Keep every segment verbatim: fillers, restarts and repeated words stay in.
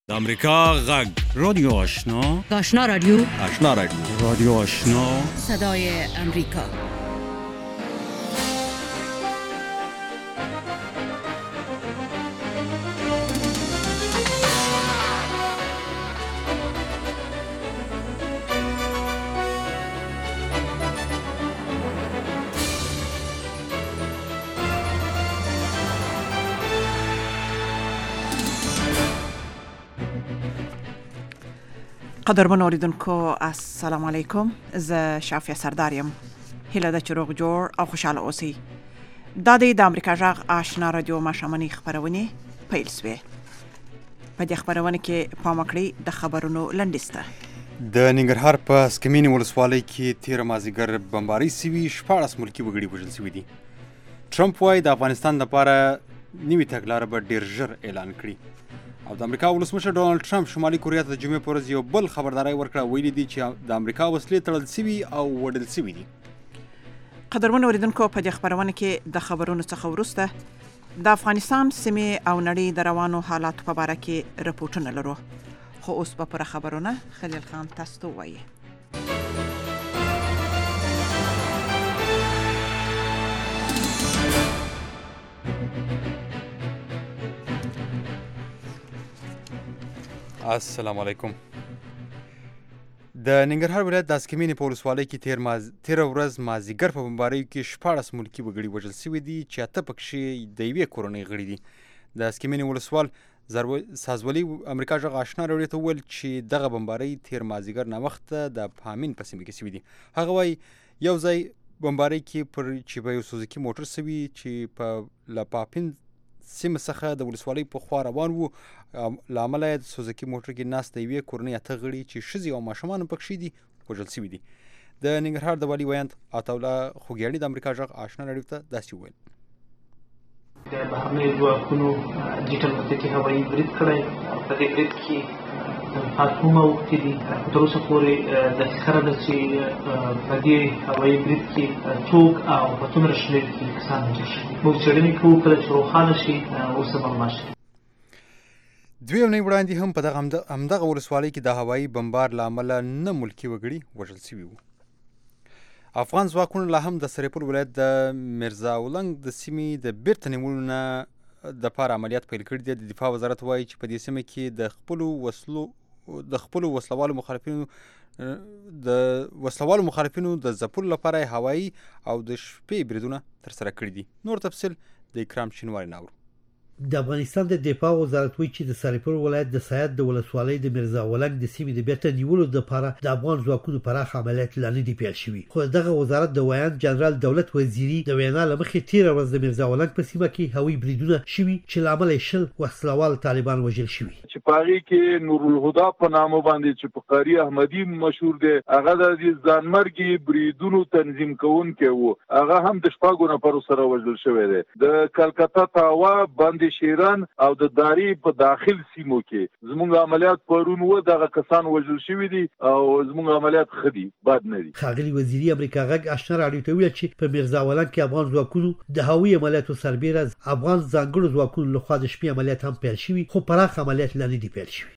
د امریکا غږ رادیو آشنا آشنا رادیو آشنا رادیو رادیو آشنا صدای امریکا. قدرمن اوریدونکو السلام علیکم. زه شافیه سرداریم. هیله ده چې روغ جوړ او خوشاله اوسئ. دا د امریکا غږ آشنا رادیو ماښامنۍ خپرونې پیل شوې. په دې خپرونه کې پام وکړئ د خبرونو لنډیز ته. د ننګرهار په سکمینې ولسوالۍ کې تېره مازدیګر بمبارۍ سوي، شپاړس ملکي وګړي وژل سوي دي. ټرمپ وایي د افغانستان لپاره نوې تګلاره به ډېر ژر اعلان کړي. او د امریکا ولسمشر ډونالډ ټرمپ شمالي کوریا ته د جمعې په ورځ یو بل خبرداری ورکړه. ویلي دي چې د امریکا وسلې تړل سوي او وډل سوي دي. قدرمن اوریدونکو، په دې خپرونه کې د خبرونو څخه وروسته د افغانستان سیمې او نړۍ د روانو حالاتو په باره کې رپورټونه لرو. خو اوس به پوره خبرونه خلیل خان تاسو ته ووایي. السلام علیکم. د ننګرهار ولایت د اسکمینې په ولسوالۍ کې تیر ماز... تیره ورځ مازدیګر په بمباریو کې شپاړس ملکي وګړي وژل سوي دي، چې اته پکښې د یوې کورنۍ غړي دي. د اسکمینې ولسوال زرو... سازولي امریکا غږ آشنا راډیو ته وویل چې دغه بمبارۍ تیر مازدیګر ناوخته د پامین په سیمه کې سوي دي. هغه وایي یو ځای بمبارۍ کې پر چې به یو سوزوکي موټر سوي چې په له پاپین سیمه څخه د ولسوالۍ په خوا روان وو. له امله یې د سوزوکي موټر کې ناست د یوې کورنۍ اته غړي چې ښځې او ماشومان هم پکښې دي وژل سوي دي. د ننګرهار د والي ویاند عطاالله خوږیاڼي د امریکا غږ آشنا راډیو ته داسې وویل: د بهرنیو ځواکونو ډیجیټل مسلکي هوایي برید کړی او په دې برید کې پاتومه اوښتې دي. تر اوسه پورې دقیقه ده چې په دې هوایي برید کې څوک او په څومره شمېر کې کسان وژل شوي. موږ څېړنې کوو، کله چې روښانه شي اوس به معلومات شي. دوی اونۍ وړاندې هم په دغه همدغه ولسوالۍ کې د هوایي بمبار له امله نه ملکي وګړي وژل سوي وو. افغان ځواکونو لا هم د سرپل ولایت د میرزا اولنګ د سیمې د بیرته نیولو نه دپاره عملیات پیل کړي دي. د دفاع وزارت وایي چې په دې سیمه کې د خپلو وسلو د خپلو وسلوالو مخالفینو د وسلوالو مخالفینو د ځپلو لپاره هوایي او د شپې بریدونه ترسره کړي دي. نور تفصیل د اکرام شینواري ناورو. د افغانستان د دفاع وزارت وایي چې د سرپل ولایت د سید د ولسوالۍ د میرزا اولنګ د سیمې د بیرته نیولو لپاره د افغان ځواکونو پراخ عملیات لا نه دي پیل شوي. خو دغه وزارت د ویاند جنرال دولت وزیري د وینا له مخې تېره ورځ د میرزا اولنګ په سیمه کې هوایي بریدونه شوي چې له امله یې شل وسلوال طالبان وژل شوي. چې په هغې کې نور الهدى په نامه باندې چې په قاري احمدي مشهور دی، هغه د ځانمرګي بریدونو تنظیم کوونکی و. هغه هم د شپږو نفرو سره وژل شوی دی. د کلکته تاوا باندې شیران او د داری په داخل سیمو کې زموږ عملیات پرون و. دغه کسان وژل شوي دي او زموږ عملیات ښه دي، بد نه دي. ښاغلي وزیري امریکا غږ آشنا راډیو ته وویل چې په میرزا اولنګ کې افغان ځواکونو د هوایي عملیاتو سربېره افغان ځانګړو ځواکونو لخوا د شپې عملیات هم پیل شوي، خو پراخ عملیات لا نه دي پیل شوي.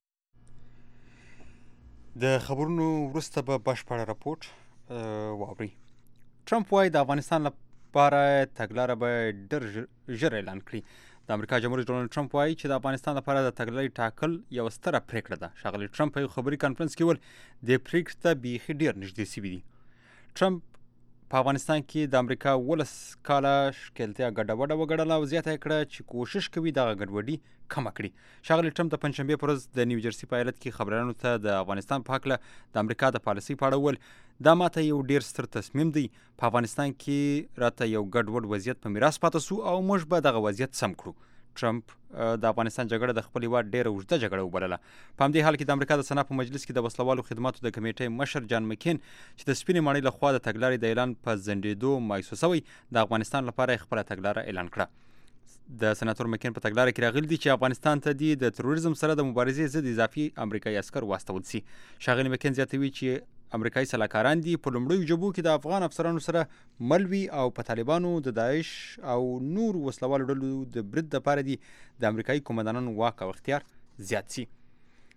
د خبرونو وروسته به بشپړ راپورټ واورئ. ټرمپ وایي د افغانستان لپاره تګلاره به ډېر ژر اعلان کړي. د امریکا جمهور رئیس ډونالډ ټرمپ وایي چې د افغانستان لپاره د تګلارې ټاکل یوه ستره پرېکړه ده. ښاغلي ټرمپ په یو خبري کانفرنس کې وویل دې پرېکړې ته بیخي ډېر نږدې سوي دي. ټرمپ په افغانستان کې د امریکا ولس کاله ښکېلتیا ګډوډه وګڼله او زیاته یې کړه چې کوشش کوي دغه ګډوډي کمه کړي. ښاغلي ټرمپ د پنجشنبې په ورځ د نیوجرسي په ایالت کې خبریالانو ته د افغانستان په هکله د امریکا د پالیسۍ په اړه وویل دا ماته یو ډېر ستر تصمیم دی. په افغانستان کې راته یو ګډوډ وضعیت په میراث پاته سو او موږ به دغه وضعیت سم کړو. ټرمپ د افغانستان جګړه د خپل هېواد ډېره اوږده جګړه وبلله. په همدې حال کې د امریکا د سنا په مجلس کې د وسلوالو خدماتو د کمیټې مشر جان مکین چې د سپینې ماڼۍ لخوا د تګلارې د اعلان په ځنډېدو مایوسه شوی، د افغانستان لپاره یې خپله تګلاره اعلان کړه. د سناتور مکین په تګلاره کې راغلي دي چې افغانستان ته دې د تروریزم سره د مبارزې ضد اضافي امریکایي عسکر واستول سي. ښاغلي مکین زیاتوي چې امریکایي سلاکاران دي په لومړیو جبهو کې د افغان افسرانو سره مل وي او په طالبانو د داعش او نور وسلوالو ډلو د برید دپاره دي د امریکایي قومندانانو واک او اختیار زیات سي.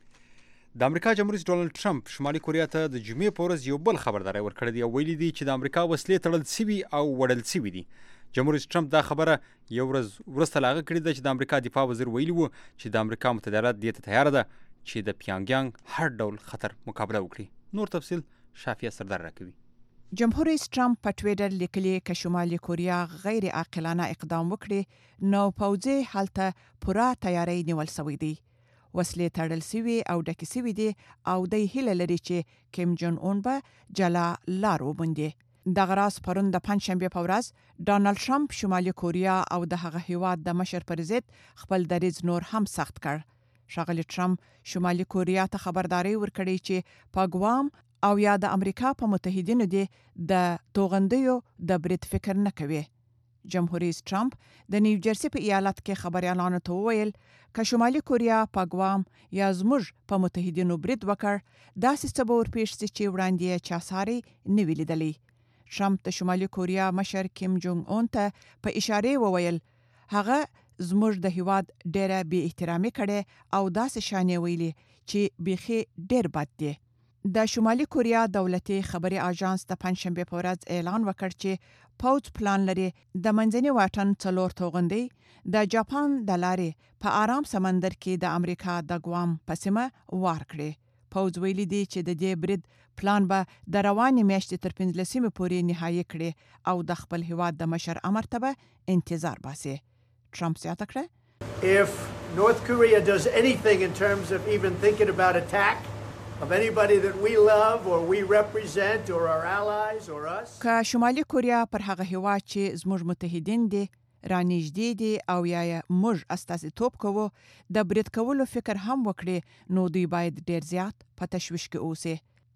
د امریکا جمهور رئیس ډونالډ ټرمپ شمالي کوریا ته د جمعې په ورځ یو بل خبرداری ورکړی دی او ویلي دي چې د امریکا وسلې تړل سوي او وړل سوي دي. جمهور رئیس ټرمپ دا خبره یو ورځ وروسته له هغه کړې ده چې د امریکا دفاع وزیر ویلي و چې د امریکا متحده ایالات دې ته تیاره ده چې د پیانګیانګ هر ډول خطر مقابله وکړي. نور تفصیل شافیه سردار راکوي. جمهور رئیس ټرمپ په ټویټر لیکلي که شمالي کوریا غیر عاقلانه اقدام وکړي نو پوځي هلته پوره تیاری نیول شوی دی. وسلې تړل سوي او ډکې سوي دي او دی هیله لري چې کیم جون اون به جلا لار وموندي. دغه راز پرون د پنجشنبې په ورځ ډونالډ ټرمپ شمالي کوریا او د هغه هیواد د مشر پر ضد خپل دریځ نور هم سخت کړ. ښاغلي ټرمپ شمالي کوریا ته خبرداري ورکړې چې په ګوام او یا د امریکا په متحدینو دي د توغندیو د برید فکر نه کوي. جمهور رئیس ټرمپ د نیو جرسي په ایالت کې خبريالانو ته وویل که شمالي کوریا په ګوام یا زموږ په متحدینو برید وکړ داسې څه به ورپېښ شي چې وړاندې چا ساری نه وي لیدلی. ټرمپ د شمالي کوریا مشر کیم جونګ اون ته په اشاره وویل هغه زموږ د هیواد ډیره بې احترامي کړي او داسې شانې ویلي چې بیخي ډیر بد دی. د شمالي کوریا دولتي خبري اژانس د پنځشنبه په ورځ اعلان وکړ چې پوځ پلان لري د منځني واټن څلور توغندي د جاپان د لارې په آرام سمندر کې د امریکا د ګوام په سیمه وار کړي. پوځ ویلي دی چې د دې برید پلان به د روانې میاشتې تر پنځلسمې پورې نهایي کړي او د خپل هیواد د مشر امر ته به انتظار باسي. ټرمپ زیاته کړه If North Korea does anything in terms of even thinking about attack of anybody that we love or we represent or our allies or us. که شمالي کوریا پر هغه هیواد چې زموږ متحدین دي رانږدې دي او یا موږ استازیتوب کوو د برید کولو فکر هم وکړي نو دوی باید ډیر زیات په تشویش کې اوسي.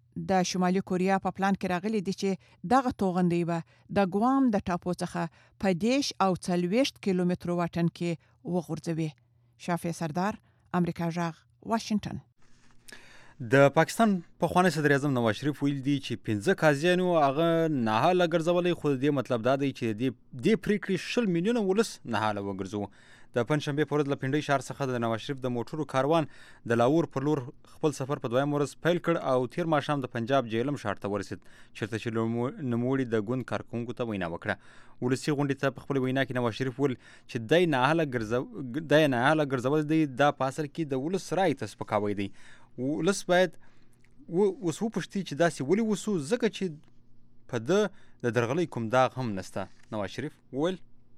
د شمالي کوریا په پلان کې راغلي دي چې دغه توغندي به د ګوام د ټاپو څخه په دیش او څلوېښت کیلومترو واټن کې وغورځوي. شافیه سردار، امریکا غږ، واشنگټن. د پاکستان پخوانی صدر اعظم نواز شریف ویل دی چې پنځه قاضیانو هغه ناحاله ګرځولې خو د دې مطلب دا دی چې د دې پریکړې شل میلیونه ولس ناحاله وګرځوو. د پنجشنبې په ورځ له پنډۍ ښار څخه د نواز شریف د موټرو کاروان د لاهور پر لور خپل سفر په دویم ورځ پیل کړ او تیر ماښام د پنجاب جیلم ښار ته ورسید چېرته چې نوموړي د ګوند کارکوونکو ته وینا وکړه. ولسي غونډې ته په خپل وینا کې نواز شریف ویل چې دی ناحاله ګرځو دی ناحاله ګرځول دی دا په اصل کې د ولس رایې ته سپکاوی دی. ولس باید اوس وپوښتي چې داسې ولې وسو ځکه چې په ده د درغلۍ کوم داغ هم نسته. نواز شریف وویل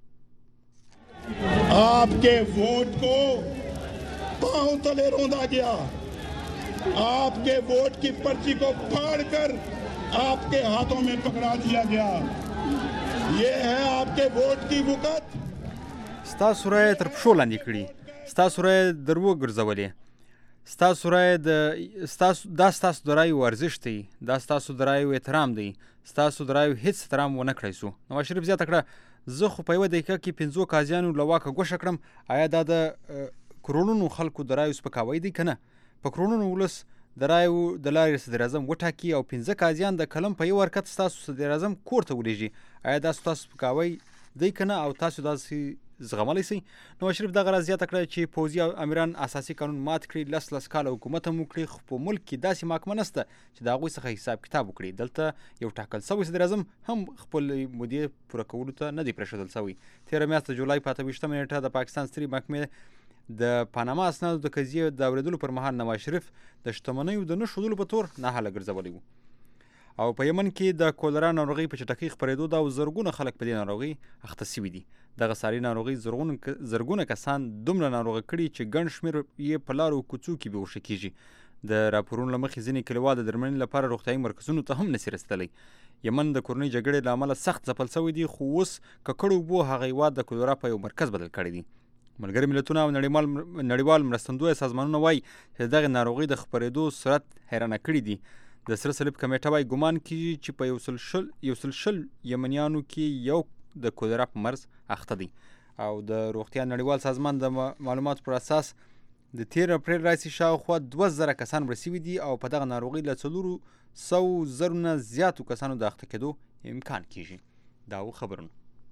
आपके वोट को पांव तले रौंदा गया, आपके वोट की पर्ची को फाड़कर आपके हाथों में पकड़ा दिया गया. ये है आपके वोट की वक़्त. ستاسو رایې تر پښو لاندې کړي، ستاسو رایې در وګرځولې، ستاسو رایې د ستاسو دا ستاسو د رایو ارزښت دی، دا ستاسو د رایو احترام دی، ستاسو د رایو هیڅ احترام ونه کړی سو. نواز شریف زیاته کړه زه خو په یوه دقیقه کې پنځو قاضیانو له واکه ګوښه کړم. آیا دا د کروڑونو خلکو د رایو سپکاوی دی که نه؟ په کروڑونو ولس د رایو د لارې صدر اعظم وټاکي او پنځه قاضیان د قلم په یو حرکت ستاسو صدر اعظم کور ته ولېږي. آیا دا ستاسو سپکاوی دی که نه او تاسو داسې زغملی سئ؟ نواز شریف دغه راز زیاته کړه چې پوځي امیران اساسي قانون مات کړي، لس لس کاله حکومت هم وکړي، خو په ملک کې داسې محکمه نشته چې د هغوی څخه حساب کتاب وکړي. دلته یو ټاکل سوی صدر اعظم هم خپل مودې پوره کولو ته نه دی پرېښودل سوی. تېره میاشت د جولای په اته ویشتمه نېټه د پاکستان سترې محکمې د پاناما اسنادو د قضیې د اورېدلو پر مهال نواز شریف د شتمنیو د نه ښودلو په تور ناحاله ګرځولی و. او په یمن کې د کولرا ناروغۍ په چټکۍ خپرېدو ده او زرګونه خلک په دې ناروغۍ اخته سوي دي. دغه ساري ناروغۍ زرګونه کسان دومره ناروغه کړي چې ګڼ شمېر یې په لارو کوڅو کې بېهوښه کېږي. د راپورونو له مخې ځینې کلیوال د درملنې لپاره روغتیایي مرکزونو ته هم نسي رسېدلی. یمن د کورنۍ جګړې له امله سخت ځپل سوی دی، خو اوس ککړو اوبو هغه هېواد د کولرا په یو مرکز بدل کړی دی. ملګري ملتونه او نړیوال مرستندویه سازمانونه وایي چې دغې ناروغۍ د خپرېدو سرعت حیرانه کړي دي. د سره صلیب کمیټه وایي ګمان کېږي چې په یو سل شل یو سل شل یمنیانو کې یو د کولرا په مرض اخته دی. او د روغتیا نړیوال سازمان د معلوماتو پر اساس د تیر اپریل راهیسې شاوخوا دوه زره کسان مړه سوي دي او په دغه ناروغۍ له څلورو سوو زرو نه زیاتو کسانو د اخته کېدو امکان کېږي. دا و خبرونه.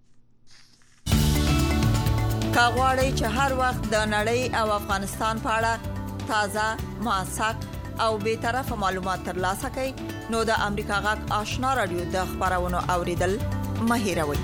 که غواړئ چې هر وخت د نړۍ او افغانستان په اړه تازه، موثق او به طرفه معلومات ترلاسه کړئ نو د امریکا غږ آشنا رادیو د خبرونو اوریدل مه هېروئ.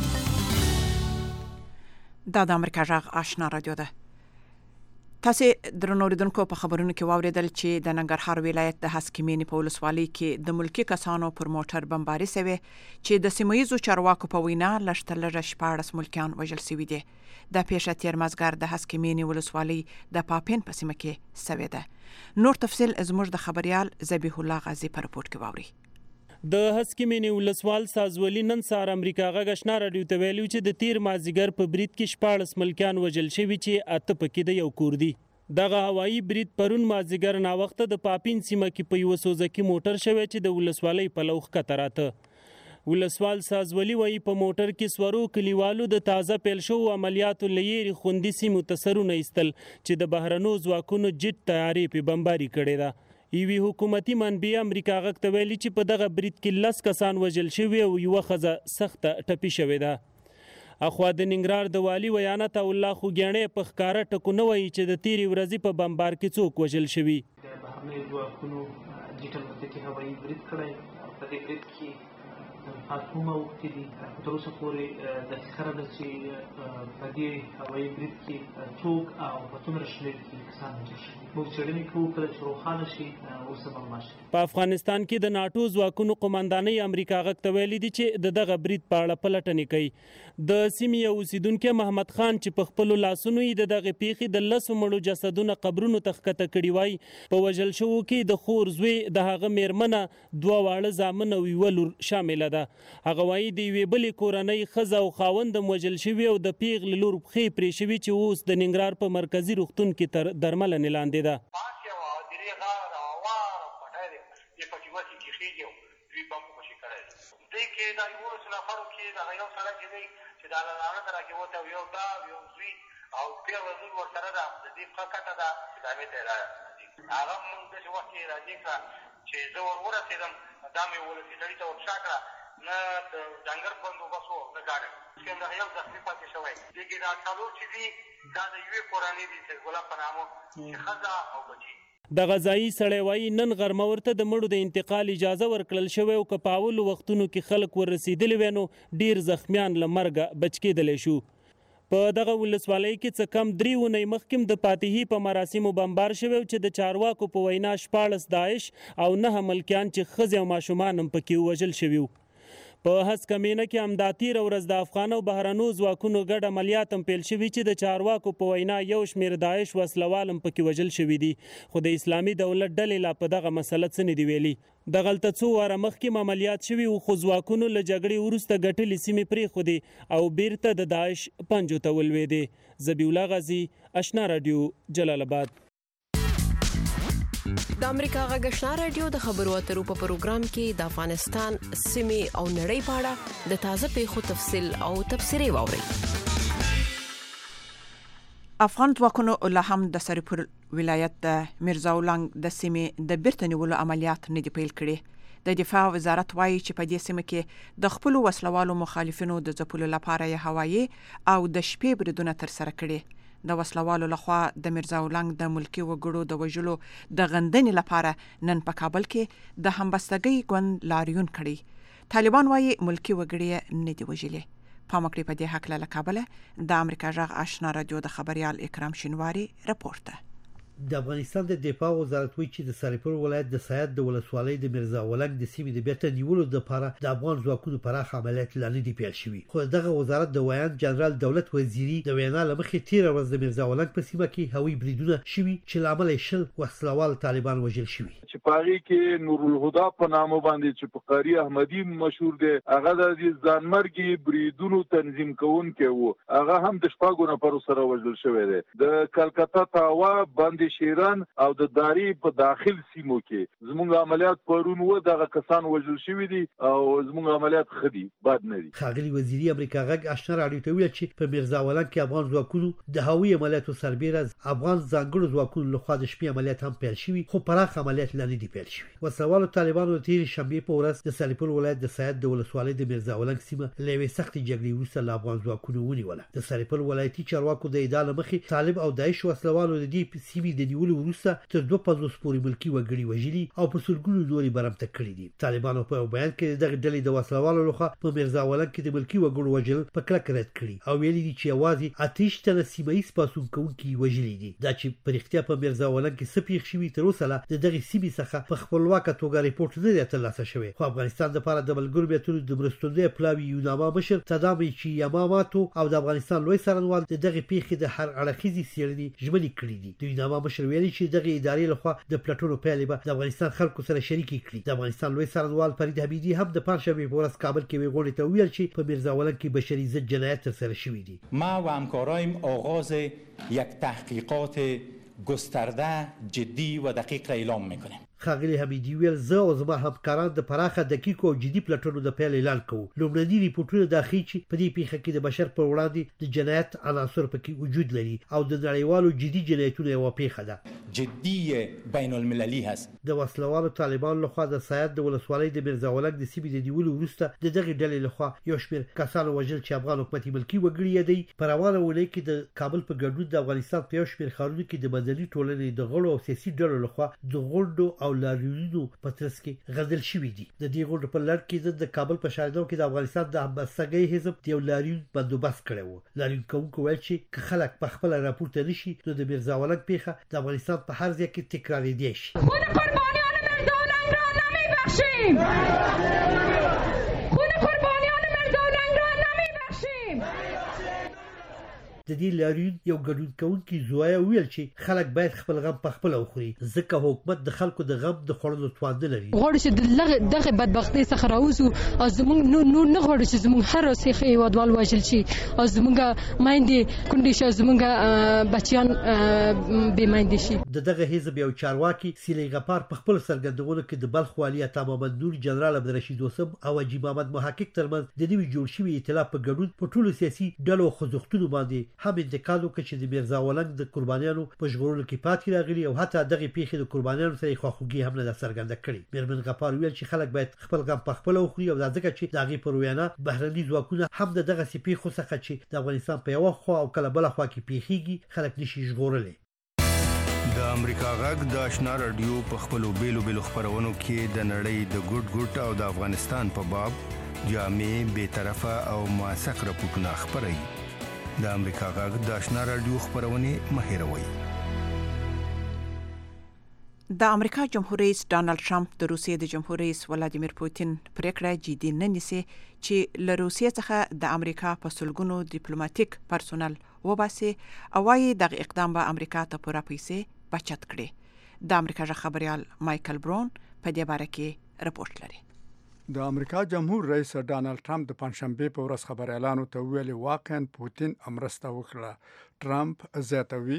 دا د امریکا غږ آشنا رادیو ده. تاسو درنو اوریدونکو په خبرونو کې واوریدل چې د ننګرهار ولایت د هسکمینی په ولسوالۍ کې د ملکی کسانو پر موټر بمباري شوه چې د سیمایي چارواکو په وینا لشتلره شپاړس ملکیان وژل شوي دي. د پیښه تیر مازګر د هسکمینی ولسوالۍ د پاپین په سیمه کې شوه ده. نور تفصيل زموږ د خبريال ذبیح الله غازی په رپورت کې واوري. د هسکمینی ولسوال سازولی نن سار امریکا غږ آشنا رادیو ته ویلو چې د تیر مازیګر په برید کې شپاړس ملکیان وژل شوي چې اته پکې د یو کور دي. دغه هوایي برید پرون مازیګر نا وخت د پاپین سیمه کې په یو سوزکی موټر شوی چې د ولسوالۍ په لوخ کتراته. ولسوال سازولی وایي په موټر کې سورو کلیوالو د تازه پیل شو عملیاتو لېری خوندي سیمو تسرونه ایستل چې د بهرنو ځواکونو جټ تیارې په بمباري کړې ده. ایوی حکومتي منبع امریکا غږ ته ویلي چې په دغه برید کې لس کسان وژل شوي او یوه ښځه سخته ټپي شوې ده. اخوا د ننګرهار د والي ویانت الله خوږیاڼی په ښکاره ټکو نه وایي چې د تیرې ورځې په بمبار کې څوک وژل شوي. د بهرنیو ځواکونو ډیجیټل مسلکي هوایي برید کړی او په دې برید کې فاطمه اوښتې دي. تر اوسه پورې داسې ښکاره ده چې په دې هوایي برید کې څوک او په څومره شمېر کې کسان وژل شوي. موږ څېړنې کوو کله چې روښانه شي اوس به معلومات شي. په افغانستان کې د ناټو ځواکونو قومندانۍ امریکا غږ ته ویلي دي چې د دغه برید په اړه پلټنې کوي. د سیمې یو اوسیدونکی محمد خان چې په خپلو لاسونو یې د دغې پیښې د لسو مړو جسدونه قبرونو ته ښکته کړي وای. په وژل شوو کې د خور زوی د هغه میرمنه دوه واړه زامن او یوه لور شامله ده. هغه وایي د یوې بلې کورنۍ ښځه او خاوند هم وژل شوي او د پیغلې لور پښې پرې شوي چې اوس د ننګرهار په مرکزي روغتون کې تر درملنې لاندې ده. دې کې دا یو څه نفرو کې دا یو سره کې دی چې دا لاله تر کې وته یو دا یو زوی او په وزن ورسره دا د دې فقطه دا د امید راځي. هغه موږ د وخت راځي چې زه ور ورسېدم دا مې ولې چې ته وښاکړه نه د ډنګر بندوبستو نه غاړه چې دا یو ځخمي پاتې شوی. دې کې دا څلور چې دي دا د یوې کورنۍ دي چې ګلا په نامو چې ښځه او بچي. د غذایی سړی وایي نن غرمه ورته د مړو د انتقال اجازه ورکړل شوې او که په اولو وختونو کې خلک ورسېدلي وی نو ډېر زخمیان له مرګه بچ کېدلی شو. په دغه ولسوالۍ کې څه کم درې اونۍ مخکې د فاتحي په مراسمو بمبار شوی چې د چارواکو په وینا شپاړس داعش او نهه ملکیان چې ښځې او ماشومان هم پکې وژل شوي وو. په هسکمینه کې همدا تیره ورځ د افغان او بهرنو ځواکونو ګډ عملیات هم پیل شوي چې د چارواکو په وینا یو شمېر داعش وسلوال هم پکې وژل شوي دي. خو د اسلامي دولت ډلې لا په دغه مسله څه نه دي ویلي. دغلته څو واره مخکې عملیات شوي وو خو ځواکونو له جګړې وروسته ګټلې سیمې پرېښودې او بیرته د داعش پنجو ته ولوېدې. ذبیح الله غازی آشنا رادیو جلال آباد. د امریکا غږ آشنا رادیو د خبرو اترو په پروګرام کې د افغانستان سیمې او نړۍ په اړه د تازه پیښو تفصیل او تبصرې واورئ. افغان ځواکونو له هم د سرپور ولایت د میرزا ولنګ د سیمې د بیرته نیولو عملیات نه دي پیل کړي. د دفاع وزارت وایي چې په دې سیمه کې د خپل وسلوالو مخالفینو د ځپلو لپاره یې هوایي او د شپې بریدونه تر سره کړي. د وسلوالو لخوا د میرزا ولنګ د ملکی وګړو د وژلو د غندنې لپاره نن په کابل کې د همبستګۍ ګوند لاریون کړي. طالبان وایي ملکی وګړي نه دي وژلي. پامکړی په دې حق له کابل د امریکا غږ آشنا رادیو د خبريال اکرام شینواری رپورت. د افغانستان د دفاع وزارت وایي چې د سرپور ولایت د سید د ولسوالۍ د میرزا ولنګ د سیمې د بیرته نیولو لپاره د افغان ځواکونو پراخ عملیات لا نه دي پیل شوي. خو دغه وزارت د ویان جنرال دولت وزیری د وینا لمخې تیر ورځ د میرزا ولنګ په سیمه کې هوایي بریدونه شوي چې لامل یې شل وسلوال طالبان وژل شوي. چې پاغي کې نور الهدى په نامه باندې چې په قاری احمدی مشهور دی هغه د ځانمرګي بریدونو تنظیم کوونکی وو. هغه هم د شپږو نفرو سره وژل شوی دی. د کلکتا تاوا باندې شیران او د داری په داخل سیمو کې زموږ عملیات پرون و دغه کسان وژل شوی دي او زموږ عملیات خدي بد نه دي. خاغلی وزیری امریکا غږ آشنا رادیو ته ویل چې په میرزا ولنګ کې افغان ځواکونو د هوایي عملیاتو سربېره افغان ځانګړو ځواکونو لخوا د شپې عملیات هم پیل شوي خو پراخ عملیات لا نه دي پیل شوي. وسوالو طالبانو تیر شنبه په ورځ د سرپور ولایت د سید د ولسوالۍ د میرزا ولنګ سیمه له یوې سختې جګړې وروسته له افغان ځواکونو ونیوله. د سرپور ولایتي چارواکو د ادعا له مخې طالب او داعش وسلوالو د دې سیمې سیمې د نیولو وروسته تر دوه پنځوس پورې ملکی وګړي وژلي او په سلګونو نورې برمته کړي دي. طالبانو په بیان کې دغه ډلې د وسلوالو لخوا په میرزا ولنګ کې د ملکی وګړو وژل په کلکه رد کړي او ویلي دي چې یوازې اتیش تنه سیمه ایز پاسون کوونکي وژلي دي. دا چې په رښتیا په میرزا ولنګ کې څه پیښ شوي تر اوسه د دغه سیمې څخه په خپلواکه توګه ریپورټ نه دی ترلاسه شوی. خو افغانستان لپاره د ملګرو ملتونو د مرستندوی پلاوي یوناما مشر تدامي چې یماماتو او د افغانستان لوی څارنوال د دغه پیښې د هر اړخیزې څېړنې ژمنې کړې دي. د یوناما مشر ویلي چې دغه ادارې لخوا د پلټنو پیل به د افغانستان خلکو سره شریکې کړي. د افغانستان لوی څارنوال فرید حمیدي هم د پنځشنبې په ورځ کابل کې غونډې ته ویل چې په میرزا ولنګ کې بشري ضد جنایت ترسره شوي دي. ما و همکارایم آغاز یک تحقیقات گسترده جدی و دقیق اعلام میکنیم. خاغلی حمیدی ویل زه او زما همکاران د پراخه دقیق او جدي پلټنو د پیل اعلان کوو. لومړني ریپورتونه دا ښیي چې په دې پیښه کې د بشر پر وړاندې د جنایت عناصر پکې وجود لري او د نړیوالو جدي جنایتونو یوه پیښه ده. جدي بین المللي هست. د وسلوالو طالبانو لخوا د سایاد د ولسوالۍ د میرزا ولنګ د سیمې د نیولو وروسته د دغې ډلې لخوا یو شمېر کسانو وژل چې افغان حکومت ملکي وګړي یې دی. په روانه اونۍ کې د کابل په ګډون د افغانستان په یو شمېر ښارونو کې د مدني ټولنې د غړو او سیاسي ډلو لخوا د غونډو او لاریونونو په ترڅ کې غندل شوي دي. د دې غونډو په لړ کې د کابل په شاهدو کې د افغانستان د همبستګۍ حزب د یو لاریون بندوبست کړی و. لاریون کوونکو ویل چې که خلک په خپله راپورته نشي نو د میرزا ولنګ پیښه د افغانستان په هر ځای کې تکرارېدی شي. خون قربانیان میرزا ولنګ را نمیبخشیم. خون قربانیان میرزا ولنګ را نمیبخشیم. د دې لاریون یو ګډون کوونکی زویا ویل چې خلک باید خپل غم په خپل وخوري ځکه حکومت د خلکو د غم د خوړلو توان نه لري. غواړو چې دغه بدبختۍ څخه راوځو او زموږ نور نه غواړو چې زموږ هر اوسېخ هېوادوال وژل شي او زموږ میندې کونډې شي او زموږ بچیان بې میندې شي. د دغه حزب یو چارواکي سیلۍ غفار په خپل څرګندونو کې د بلخ والي عطا محمد نور، جنرال عبدالرشید وسم او حاجي محمد محقق ترمنځ د نوي جوړ شوي ائتلاف په ګډون په ټولو سیاسي ډلو او خوځښتونو باندې هم انتقاد وکړ چې د میرزا ولنګ د قربانیانو په ژغورلو کې پاتې راغلي او حتی دغه پیښې د قربانیانو سره خواخوږي هم نه ده څرګنده کړې. میرمن غفار ویل چې خلک باید خپل غم په خپله وخوري او دا ځکه چې د هغې پر وینا بهرني ځواکونه هم د دغسې پیښو څخه چې د افغانستان په یوه خوا او کله بله خوا کې پیښیږي خلک نشي ژغورلی. د امریکا غږ د آشنا رادیو په خپلو بیلو بیلو خپرونو کې د نړۍ د ګوټ ګوټ او د افغانستان په باب جامع، بیطرفه او موثق راپورټونه خپروي. د امریکا غږ د آشنا رادیو خپرونې مه هېروئ. د امریکا جمهور رئیس ډانلډ ټرمپ د روسیې د جمهور رئیس ولادیمیر پوتین پریکړه جدي نه نیسي چې له روسیې څخه د امریکا په سلګونو ډیپلوماټیک پرسونل وباسي او وايي دغه اقدام به امریکا ته پوره پیسې بچت کړي. د امریکا ژغ خبريال مایکل برون په دې باره کې رپورټ لري. د امریکا جمهور رئیس ډانلډ ټرمپ د پنځشنبه په ورځ خبريالانو ته ویلي واقعا پوتین امرسته وکړه. ټرمپ زیاتوي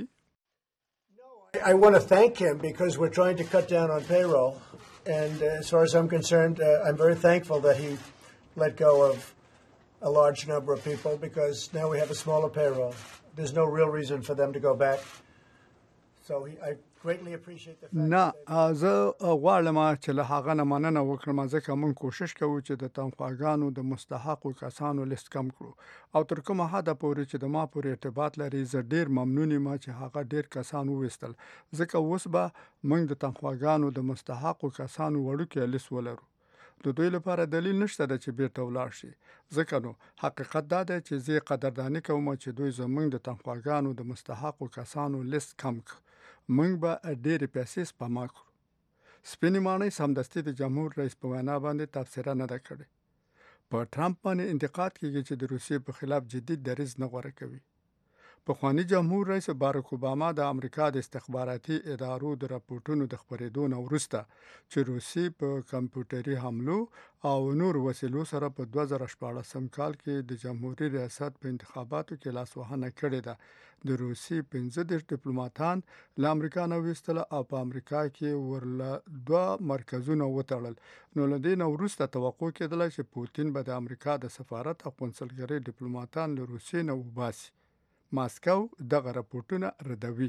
I want to thank him because we're trying to cut down on payroll, and uh, as far as I'm concerned, uh, I'm very thankful that he let go of a large number of people because now we have a smaller payroll. There's no real reason for them to go back. So he, I greatly appreciate the fact نه زه غواړم چې له هغه نه مننه وکړم ځکه موږ کوشش کوو چې د تنخواګانو د مستحقو کسانو لیست کم کړو او تر کومه حده پورې چې د ما پورې ارتباط لري زه ډیر ممنون یم چې هغه ډیر کسان وویستل ځکه اوس به موږ د تنخواګانو د مستحقو کسانو وړوکی لیست ولرو. د دوی لپاره دلیل نشته چې بیرته ولاړ شي ځکه نو حقیقت دا دی چې زه قدرداني کوم چې دوی زموږ د تنخواګانو د مستحقو کسانو لیست کم کړ. موږ به ډېرې پیسې سپما کړو. سپینې ماڼۍ سمدستي د جمهور رئیس په وینا باندې تبصره نه ده کړې. په ټرمپ باندې انتقاد کیږي چې د روسیې په خلاف جدي دریځ نه غوره کوي. پخوانی جمهور رئیس باراک اوباما د امریکا د استخباراتي ادارو د راپورټونو د خپرېدو نه وروسته چې روسي په کمپیوټري حملو او نور وسیلو سره په دوه زره شپاړسم کال کې د جمهوریت ریاست په انتخاباتو کې لاسوهنه کړې ده. د روسي پنځه دېرش ډیپلوماټان له امریکا نه ویستل او په امریکا کې ورله دوه مرکزونه وتړل. نو له دې نه وروسته توقع کېدله چې پوتین به د امریکا د سفارت او قونسلګرۍ ډیپلوماټان له روسیې نه وباسي. ماسکو دغه راپورټونه ردوي.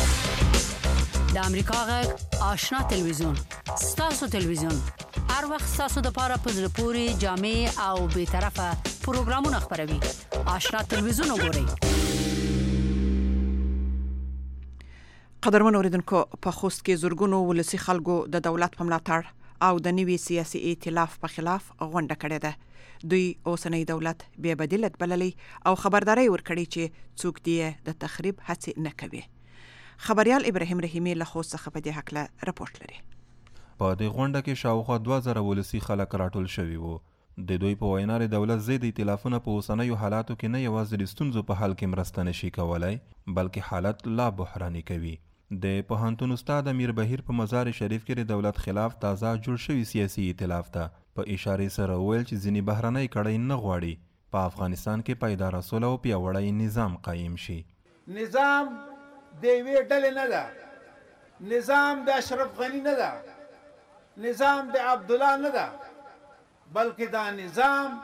د امریکا غږ آشنا تلویزیون ستاسو تلویزیون هر وخت ستاسو د پاره په زړه پوري جامع او بیطرفه پروګرامونه خپروي. آشنا تلویزیون وګورئ. قدرمن اوریدونکو په خوست کې زورګونو ولسی خلکو د دولت په ملاتړ او د نوي سیاسي ائتلاف په خلاف غونډه کړې ده. دوی اوسنۍ دولت بې بدیلت بللی او خبرداري ورکړي چې څوک دی د تخریب هڅه نه کوي. خبريال ابراهیم رحیمی له خوست څخه په دې حق له رپورت لري. په دې غونډه کې شاوخوا دوه زره ولسی خلک راټول شوي وو. د دوی په وینا د دولت ضد ائتلافونه په اوسنیو حالاتو کې نه یوازې د ستونزو په حل کې مرسته نشي کولای بلکې حالت لا بحراني کوي. د پوهنتون استاد امیر بهیر په مزار شریف کې د دولت خلاف تازه جوړ شوی سیاسي ائتلاف ته په اشاره سره ویل چې ځینې بهرنۍ کړۍ نه غواړي په افغانستان کې پایدار سوله او پیاوړی نظام قایم شي. نظام د یوې ډلې نه ده، نظام د اشرف غنی نه ده، نظام د عبدالله نه ده، بلکې دا نظام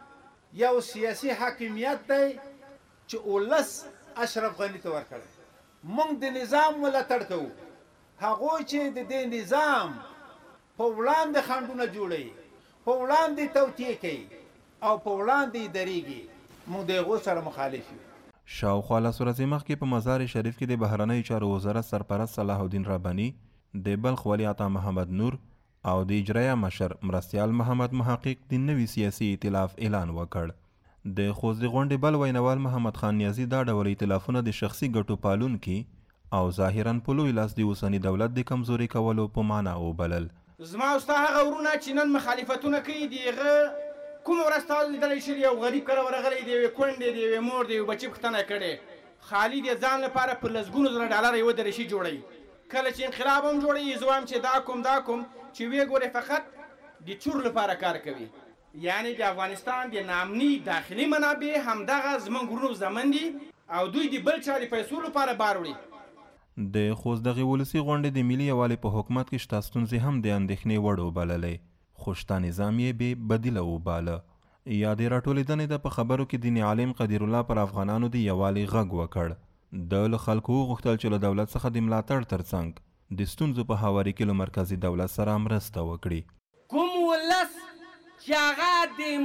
یو سیاسي حاکمیت دی چې ولس اشرف غنی ته ورکړی. موږ د نظام ملاتړ کوو. هغوی چې د دې نظام په وړاندې خنډونه جوړوي، په وړاندې توطیې کوي او په وړاندې درېږي، موږ د هغو سره مخالف یو. شاوخوا لس ورځې مخکې په مزار شریف کې د بهرنیو چارو وزارت سرپرست صلاح الدین رباني، د بلخ ولی عطا محمد نور او د اجرایه مشر مرستیال محمد محقق د نوي سیاسي ائتلاف اعلان وکړ. د خوست د غونډې بل وینوال محمد خان نیازي دا ډول ائتلافونه د شخصي ګټو پالونکي او ظاهرا په لوی لاس د اوسني دولت د کمزوري کولو په معنا وبلل. زما او ستا هغه ورونه چې نن مخالفتونه کوي د هغه کومه ورځ تا لیدلی شل یو غریب کله ورغلی د یوې کونډې د یوې مور د یو بچي پوښتنه کړې، خالي د ځان لپاره په لسګونو زره ډالره یوه درشي جوړوي. کله چې انقلاب هم جوړوي زه وایم چې دا کوم دا کوم چې وی ګورې فقط د چور لپاره کار کوي. یعنی د افغانستان د نامني داخلي منابع همدغه زموږ ورونو زمن دي او دوی د بل چا د پیسو لپاره بار وړي. د خوست دغې ولسي غونډې د ملي یووالي په حکومت کې شته ستونزې هم د اندېښنې وړ وبللې، خو شته نظام یې بې بدیله وباله. یا د راټولېدنې د په خبرو کې دیني عالم قدیر الله پر افغانانو د یووالي غږ وکړ. د له خلکو وغوښتل چې له دولت څخه د ملاتړ ترڅنګ د ستونزو په هواري کې له مرکزي دولت سره مرسته وکړي. کوم ولس چې هغه د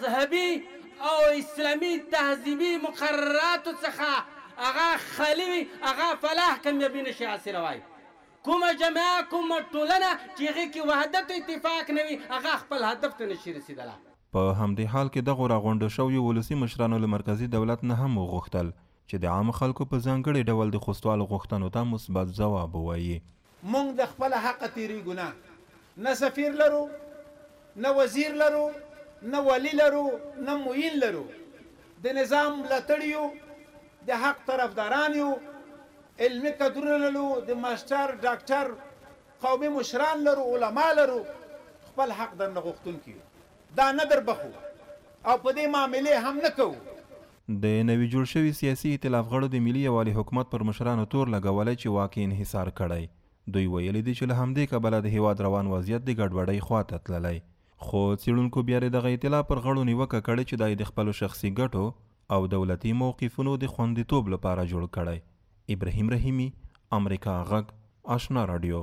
مذهبي او اسلامي تهذیبي مقرراتو څخه هغه خالي وي هغه فلاح کامیابي نشي حاصلوای. کومه جماعه کومه ټولنه چې هغې کې وحدت او اتفاق نه وي هغه خپل هدف ته نشي رسېدلی. په همدې حال کې دغو راغونډو شویو ولسي مشرانو له مرکزي دولت نه هم وغوښتل چې د عام خلکو په ځانګړي ډول د خوستوالو غوښتنو ته مثبت ځواب ووایي. موږ د خپل حق تیریږو نه، نه سفیر لرو، نه وزیر لرو، نه ولی لرو، نه معین لرو. د نظام ملاتړ یو، د حق طرفداران یو، علمي کدرونه لرو، د ماستر ډاکټر قومي مشران لرو، علما لرو. خپل حق درنه غوښتونکي یو، دا نه در بخو او په دې معاملې هم نه کوو. د نوي جوړ شوي سیاسي ائتلاف غړو د ملي یووالي حکومت پر مشرانو تور لګولی چې واقع انحصار کړی. دوی ویلي دي چې له همدې کبله د هیواد روان وضعیت د ګډوډۍ خواته تللی. خو څېړونکو بیا د دغه ائتلاف پر غړو نیوکه کړې چې دا یې د خپلو شخصي ګټو او دولتي موقفونو د خوندیتوب لپاره جوړ کړی. ابراهیم رحیمی، امریکا غږ، آشنا رادیو.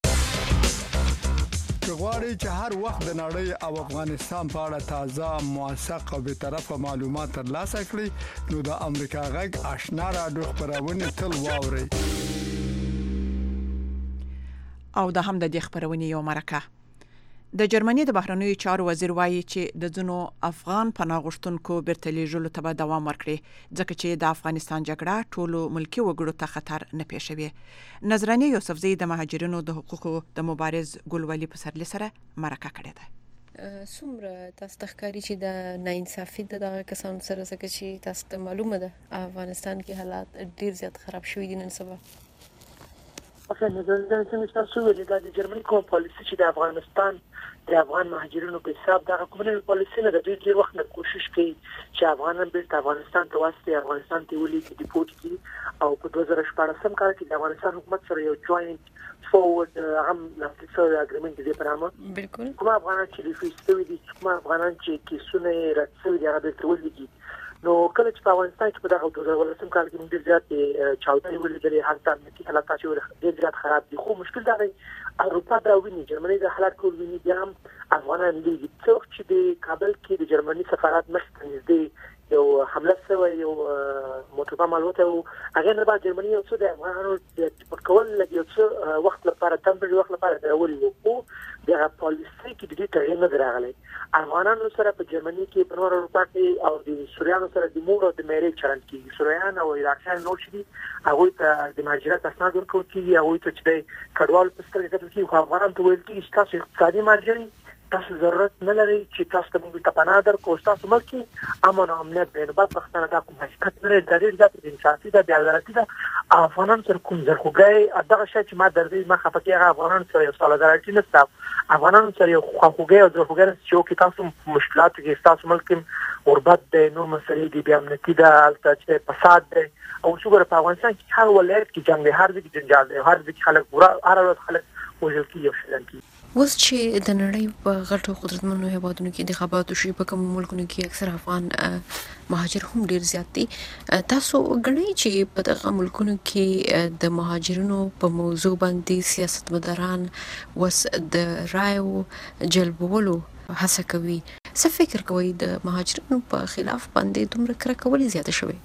که غواړئ چې هر وخت د نړۍ او افغانستان په اړه تازه، موثق او بیطرفه معلومات ترلاسه کړئ نو د امریکا غږ آشنا رادیو خپرونه تل واورئ. او د هم د دې خبرونې یو مرکه. د جرمني د بهرنیو چارو وزیر وایي چې د ځینو افغان پناه غوښتونکو بیرته لیږلو ته به دوام ورکړي ځکه چې د افغانستان جګړه ټولو ملکي وګړو ته خطر نه پېښوي. نظراني یوسفزۍ د مهاجرینو د حقوقو د مبارز ګلولي پسرلي سره مرکه کړې ده. څومره تاسو ته ښکاري چې د ناانصافي د دغه کسانو سره ځکه چې تاسو ته معلومه ده افغانستان کې حالات ډیر زیات خراب شوي دي نن سبا؟ اصلا نظر څنګه تاسو ویل دا د جرمني کوم پالیسي چې د افغانستان د افغان مهاجرینو په حساب دا کومه پالیسي نه د دوی ډیر وخت نه کوشش کوي چې افغانان بیرته افغانستان ته واسطه افغانستان ته ولې ډیپورت کړي او په دوه زره شپاړسم کال کې د افغانستان حکومت سره یو جوائنت فورورد هم لاسلیک اګریمنت دی پرامه بالکل کوم افغانان چې ریفیوز دي کوم افغانان چې کیسونه راځي د هغه د ولې نو کله چې په افغانستان کې په دغه دوه زره ولسم کال کې ډېر زیات چاودنې ولیدلې هر ځای کې حالات چې ډېر زیات خراب دي. خو مشکل دا دی اروپا دا ویني جرمني د حالات کول ویني بیا هم افغانان دي څوک چې د کابل کې د جرمني سفارت مخ ته نږدې یو حمله شوه یو موټر بم الوته او هغه نه بعد جرمني یو څه د افغانانو د پټکول لګي یو څه وخت لپاره تمبل وخت لپاره درولي وو د پالیسي کې د دې تغیر نه راغلی افغانانو سره په جرمني کې په نور اروپا کې او د سوریانو سره د مور او د میرې چلند کیږي سوریان او عراقیان نور شي هغه ته د مهاجرت اسناد ورکول کیږي هغه ته چې د کډوال په سترګه کتل کیږي خو افغانان ته ویل کیږي چې تاسو اقتصادي مهاجرین تاسو ضرورت نه لري چې تاسو ته موږ ته پناه درکو تاسو ملک امن او امنیت به بعد وختونه دا کوم حقیقت لري د دې د انصافي د عدالتي د افغانان سره کوم ځرخوګي دغه شی چې ما درځي ما خپکه افغانان سره یو سالادارټي نه ستاپ افغانان سره یو خواخوګي او ځرخوګي چې کې تاسو مشکلات کې تاسو ملک غربت د نور مسلې دی بیا امنیتي د الته فساد دی او څنګه په افغانستان کې هر ولایت کې جنگ دی هر ځای کې جنجال دی هر ځای کې خلک پورا هر ورځ خلک وژل کیږي او شلل کیږي اوس چې د نړۍ په غټو قدرتمنو هیوادونو کې انتخاباتو شي په کوم ملکونو کې اکثر افغان مهاجر هم ډیر زیات دي تاسو غواړئ چې په دغه ملکونو کې د مهاجرینو په موضوع باندې سیاستمداران وس د رایو جلبولو هڅه کوي څه فکر کوي د مهاجرینو په خلاف باندې دومره کرکه ولې زیاته شوې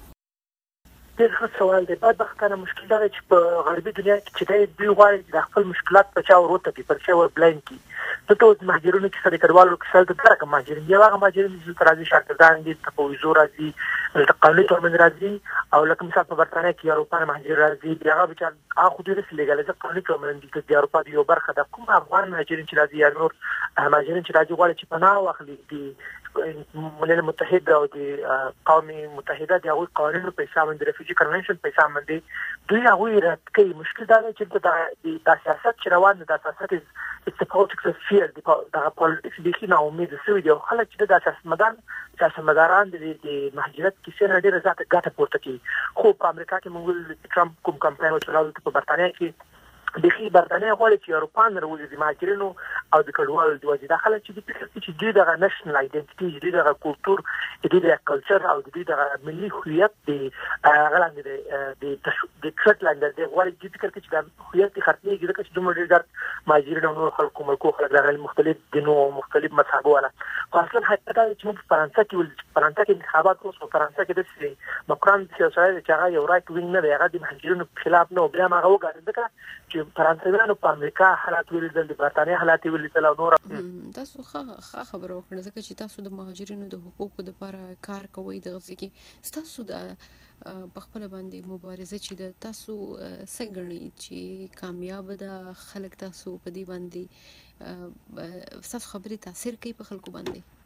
ډېر ښه سوال دی بعد وختونه مشکل دا چې په غربي دنیا کې چې دوی غواړي د خپل مشکلات په چا وروته کې پر شاور بلاین کې د ټول مهاجرونو کې سره کډوالو کې سره د درک مهاجرین دی هغه مهاجرین چې تر راځي شاګردان دي په ویزو راځي د قانوني تورمن راځي او لکه مثال په برتانیا کې اروپا مهاجر راځي بیا هغه چې هغه خو دې لګل د قانوني تورمن دي د اروپا د یو برخه د کوم افغان مهاجرین چې راځي یا نور مهاجرین چې راځي غواړي چې پناه واخلي دي ملل متحده او د قوم متحده د هغوی قوانینو په حساب د ریفیوجی کنونشن په حساب باندې دوی هغوی رد کوي مشکل دا دی چې د سیاست چې روان دی د سیاست it's a politics of fear د پالیټکس د خینه امید سوي دی خلک چې د سیاستمدار سیاستمداران د مهاجرت کیسې نه ډیره زیاته ګټه پورته کوي خو په امریکا کې موږ ټرمپ کوم کمپاین وچلاو په برتانیا کې د خي برتانیا غواړي چې اروپا نه وروزي د مهاجرینو او د کډوالو د وجې داخله چې د فکر چې دوی دغه نېشنل آیډنټیټي دوی دغه کلچر دوی د کلچر او دوی دغه ملي هویت د غلاند د د سکاټلند د غواړي چې فکر کې چې د هویت ختمېږي ځکه چې دومره ډېر مهاجرین او نور خلکو ملکو خلک دغه مختلف دینو مختلف مذهبو ولا خو اصلا حقیقت دا چې موږ فرانسه کې ول فرانسه کې انتخابات اوس په فرانسه کې د سي مکران سیاسي چې هغه یو رایټ وینګ نه دی هغه د مهاجرینو خلاف نه بیا هغه وګڼل ځکه چې فرانسویانو په امریکا حالات ولیدل د برتانیا حالات ولیدل او نور تاسو ښه خبره وکړه ځکه چې تاسو د مهاجرینو د حقوقو لپاره کار کوئ دغه ځکه تاسو د په خپل باندې مبارزه چې د تاسو څنګه چې کامیاب ده خلک تاسو په دې باندې تاسو خبري تاثیر کوي په خلکو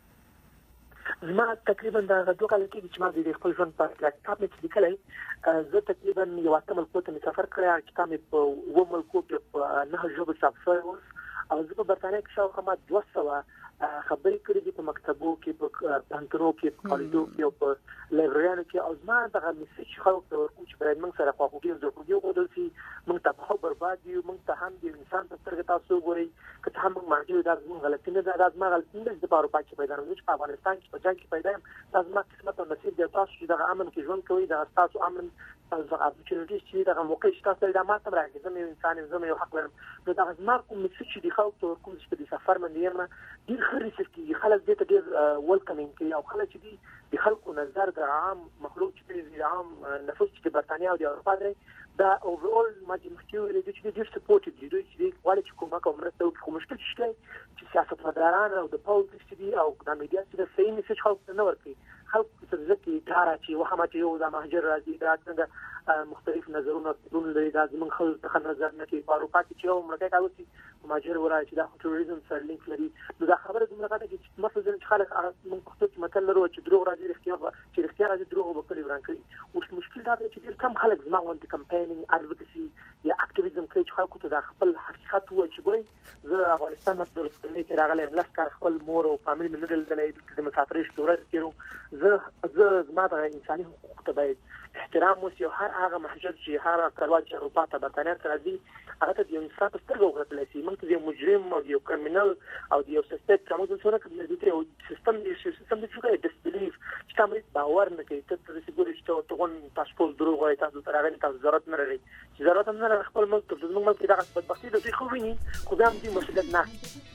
باندې زما تقریبا دا دوه کال کې چې ما د خپل ژوند په کتاب کې لیکلای زه تقریبا یو اته ملکو ته سفر کړی کتاب په و ملکو کې په نه ژبه چاپ شوی او زه په برتانیا کې شاوخوا ما دوه سوه خبرې کړې دي په مکتبو کې په پانتونو کې په کالجو کې او په لایبرریانو کې او زما دغه میسج خلکو ته ورکوم چې باید موږ سره خواخوږي او ځواکوږي وښودل شي موږ ته په برباد یو موږ ته هم د انسان په سترګه تاسو ګورئ که ته هم موږ ماجي دا زموږ غلطي نه ده دا زما غلطي نه ده په اروپا کې پیدا نه چې په افغانستان کې په جنګ کې پیدا یم دا زما قسمت او نصیب دی تاسو چې دغه امن کې ژوند کوئ دغه تاسو امن تاسو اپورچونټیز چې دغه موقع چې تاسو دا ماته راځي زه یو انسان یم زه یو حق لرم نو دغه زما کوم میسج چې دی خلکو ته ورکوم چې په دې سفر باندې یم ډېر ښه ریسیف کېږي خلک دې ته ډېر ویلکمینګ کوي او خلک چې دي د خلکو نظر د عام مخلوق چې د عام نفوس چې برتانیا او د اروپا دی دا اوورال ما چې مخکې ویلي دي چې ډېر سپورټیو دي دوی چې غواړي چې کومک او مرسته وکړي خو مشکل شته چې سیاستمداران او د پولیس چې دي او د میډیا چې د صحیح میسج خلکو ته نه ورکوي خلکو ته ځکه کار چې وهمه چې یو د مهاجر راځي دا څنګه مختلف نظرونه دون لري دا زموږ خلک ته نظر نه کوي په اروپا کې چې یو مرګه کاوي مهاجر ورای چې دا ټوریزم سره لینک لري نو دا خبره زموږ غاټه چې مثلا چې خلک موږ په خپل متل لرو چې دروغ راځي اختیار چې اختیار راځي دروغ وکړي وران کوي او مشکل دا دی چې ډېر کم خلک زما غونډه کمپاینینګ اډوکسي یا اکټیویزم کوي چې خلکو ته دا خپل حقیقت وایي چې ګورئ زه افغانستان نه درته کې راغلی یم لس کال خپل مور او فامیل مې نه دلدلی د مسافرۍ شتورت کېرو زه زه زما د انساني حقوقو ته باید احترام وسی او هر هغه مهاجر چې هر کډوال چې اروپا ته برتانیا ته راځي هغه ته د انصاف په سترګه وکتل شي موږ ته د مجرم او د کریمینل او د یو سسپیکټ کوم څه نه کوي د یو سیستم د سیستم د څه ډیسبلیف چې تاسو باور نه کوي ته تر څه ګورئ چې ته غون پاسپورت دروغ وایي تاسو ته راغلي تاسو ضرورت نه لري چې ضرورت نه لري خپل ملک ته د ملک دغه بدبختی د خو ویني خو دا هم دې مسؤلیت نه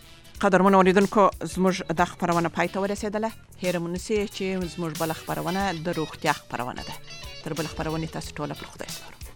قدرمن اوریدونکو زموږ د خبرونه پای ته ورسېدله. هیره مونږ چې زموږ بل خبرونه د روغتیا خبرونه ده. تر بل خبرونه تاسو ټول په خدای سپارم.